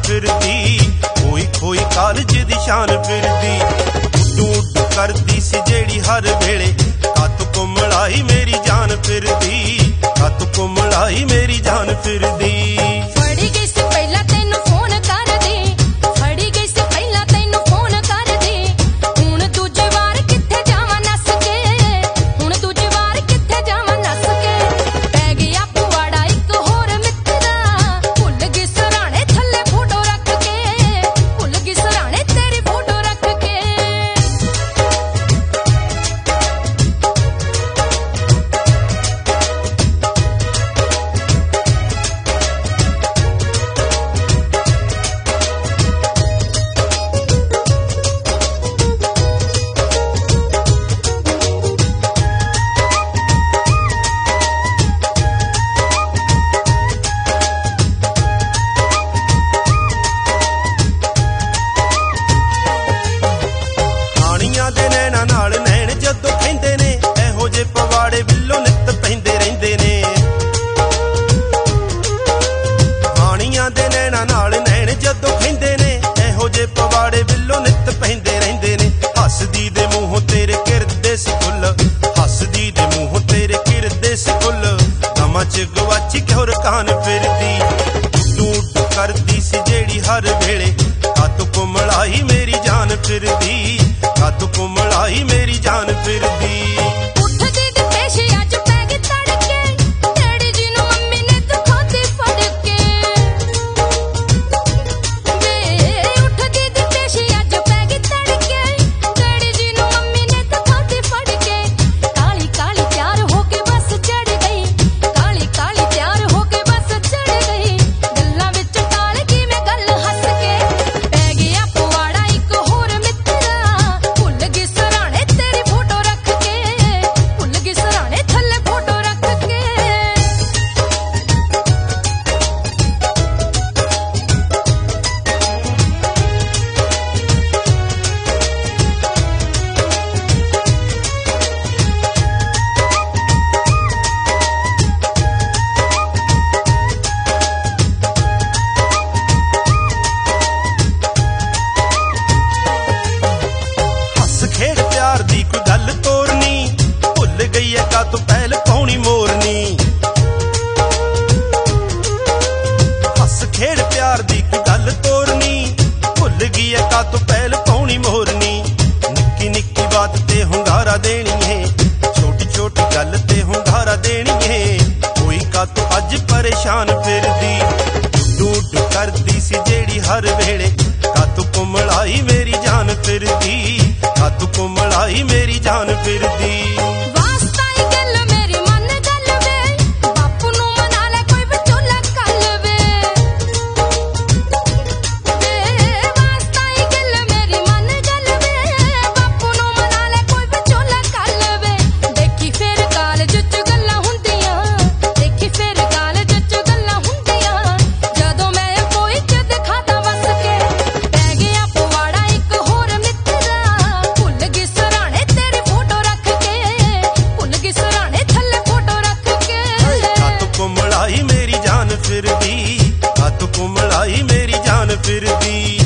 फिरदी, खोई खोई कालज दी शान फिरदी। उड्डू उड्डू करदी सी जेड़ी हर वेले, कत कुमलाई मेरी जान फिरदी, कत कुमलाई मेरी जान फिरदी। फड़ी गई से पहला तेनू फोन कर दे, फड़ी गई से पहला तेनू फोन कर दे। हुण दूजी वार किथे जावां नस के, हुण दूजी वार किथे जावां नस के। पै गया पुआड़ा इक होर मित्तरा, भुल गई सराणे थल्ले फोटो रख के, भुल गई सराणे तेरी फोटो रख के। दे नैना नाल नैन जदों खैंदे ने, एहो जे पवाड़े विल्लों नित पैंदे रहिंदे ने। हाणियां दे नैना नाल नैन जदों खैंदे ने, एहो जे पवाड़े विल्लों नित पैंदे रहिंदे ने। हसदी दे मूंहों तेरे किरदे सी फुੱਲ, हसदी दे मूंहों तेरे किरदे सी फुੱਲ। गमां च गवाची क्यों रकान फिरदी, उड्डू उड्डू करदी सी जेड़ी हर वेले, कत कुमलाई मेरी जान फिरदी, कत कुमलाई मेरी जान फिरदी। उठदी ते पेशी अज पै गई तड़के, डैडी जी नूं मम्मी ने दिखाती फड़ के। वे उठदी ते पेशी अज पै गई तड़के, डैडी जी नूं मम्मी ने दिखाती फड़ के। काली काली तैयार होके बस चढ़ गई, काली काली तैयार होके बस चढ़ गई। गल्लां विच टाल गई मैं गल हस के, पै गया पुआड़ा इक होर मित्तरा, भुल गई सराणे तेरी फोटो रख के, भुल गई सराणे थल्ले फोटो रख के। हस खेड़ प्यार दी कोई गल तोरनी, भुल गई है का तू पहल पाउणी मोरनी। हस खेड़ प्यार दी कोई गल तोरनी, भुल गई है का तू पहल पाउणी मोरनी। निक्की निक्की बात ते हुंगारा देनी है, छोटी छोटी गल ते हुंगारा देनी है। कोई का तू अज परेशान फिरदी, उड्डू उड्डू करदी सी जेड़ी हर वेले, कत कुमलाई मेरी जान फिरदी, कत कुमलाई मेरी जान फिरदी। वास्ता ही गल मेरी मन गल वे, बापू नूं मना ले कोई विचोला कल वे। वास्ता ही गल मेरी मन गल वे, बापू नूं मना ले कोई विचोला कल वे। देखी फिर कालज च गल्लां हुंदियां, देखी फिर कालज च गल्लां हुंदियां। जदों मैं कोई च दिखाता वस के, पै गया पुआड़ा इक होर मित्तरा, भुल गई सराणे तेरी फोटो रख के, भुल गई सराणे थल्ले फोटो रख के। कत कुमलाई मेरी जान फिरदी, कत कुमलाई मेरी जान फिरदी।